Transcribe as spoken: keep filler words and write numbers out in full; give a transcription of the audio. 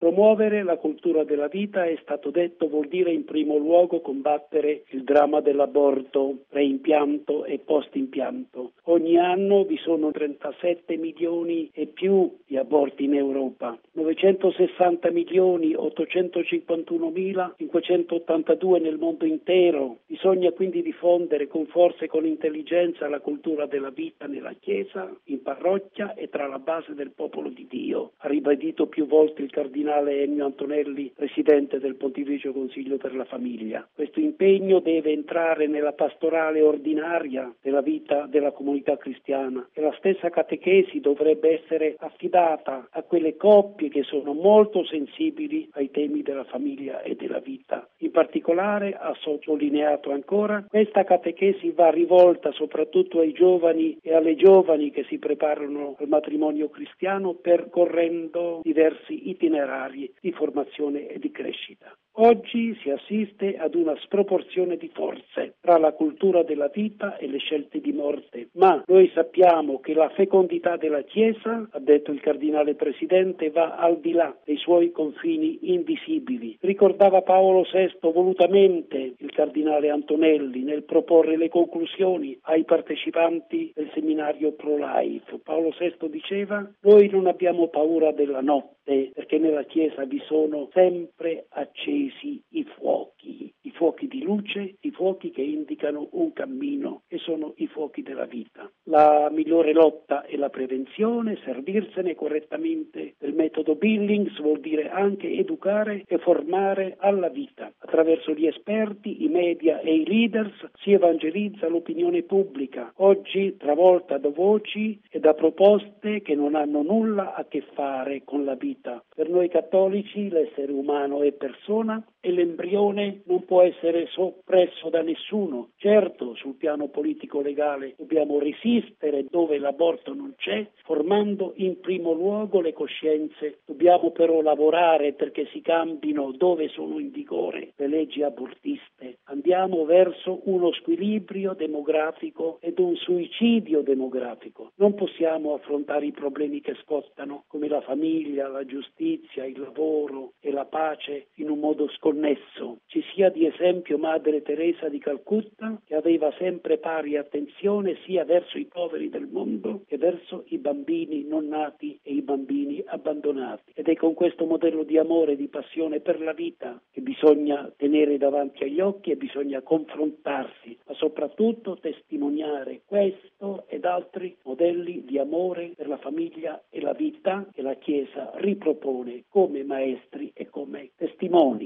Promuovere la cultura della vita, è stato detto, vuol dire in primo luogo combattere il dramma dell'aborto, preimpianto e postimpianto. Ogni anno vi sono trentasette milioni e più di aborti in Europa, novecentosessanta milioni ottocentocinquantunomilacinquecentottantadue nel mondo intero. Bisogna quindi diffondere con forza e con intelligenza la cultura della vita nella Chiesa, in parrocchia e tra la base del popolo di Dio, ha ribadito più volte il cardinale Ennio Antonelli, presidente del Pontificio Consiglio per la Famiglia. Questo impegno deve entrare nella pastorale ordinaria della vita della comunità cristiana e la stessa catechesi dovrebbe essere affidata a quelle coppie che sono molto sensibili ai temi della famiglia e della vita. In particolare, ha sottolineato ancora, questa catechesi va rivolta soprattutto ai giovani e alle giovani che si preparano al matrimonio cristiano, percorrendo diversi itinerari di formazione e di crescita. Oggi si assiste ad una sproporzione di forze tra la cultura della vita e le scelte di morte, ma noi sappiamo che la fecondità della Chiesa, ha detto il cardinale presidente, va al di là dei suoi confini invisibili. Ricordava Paolo sesto volutamente il cardinale Antonelli nel proporre le conclusioni ai partecipanti del seminario pro-life. Paolo sesto diceva: noi non abbiamo paura della notte, perché nella Chiesa vi sono sempre accesi i fuochi, i fuochi di luce, i fuochi che indicano un cammino, e sono i fuochi della vita. La migliore lotta è la prevenzione, servirsene correttamente del metodo Billings vuol dire anche educare e formare alla vita. Attraverso gli esperti, i media e i leaders si evangelizza l'opinione pubblica, oggi travolta da voci e da proposte che non hanno nulla a che fare con la vita. Per noi cattolici l'essere umano è persona e l'embrione non può essere soppresso da nessuno. Certo, sul piano politico-legale dobbiamo resistere dove l'aborto non c'è, formando in primo luogo le coscienze. Dobbiamo però lavorare perché si cambino dove sono in vigore le leggi abortiste. Andiamo verso uno squilibrio demografico ed un suicidio demografico. Non possiamo affrontare i problemi che scottano, come la famiglia, la giustizia, il lavoro e la pace, in un modo sconnesso. Ci sia di esempio Madre Teresa di Calcutta, che aveva sempre pari attenzione sia verso i poveri del mondo che verso i bambini non nati e i bambini abbandonati. Ed è con questo modello di amore e di passione per la vita che bisogna tenere davanti agli occhi e bisogna confrontarsi, ma soprattutto testimoniare questo ed altri modelli di amore per la famiglia e la vita che la Chiesa ripropone come maestri e come testimoni.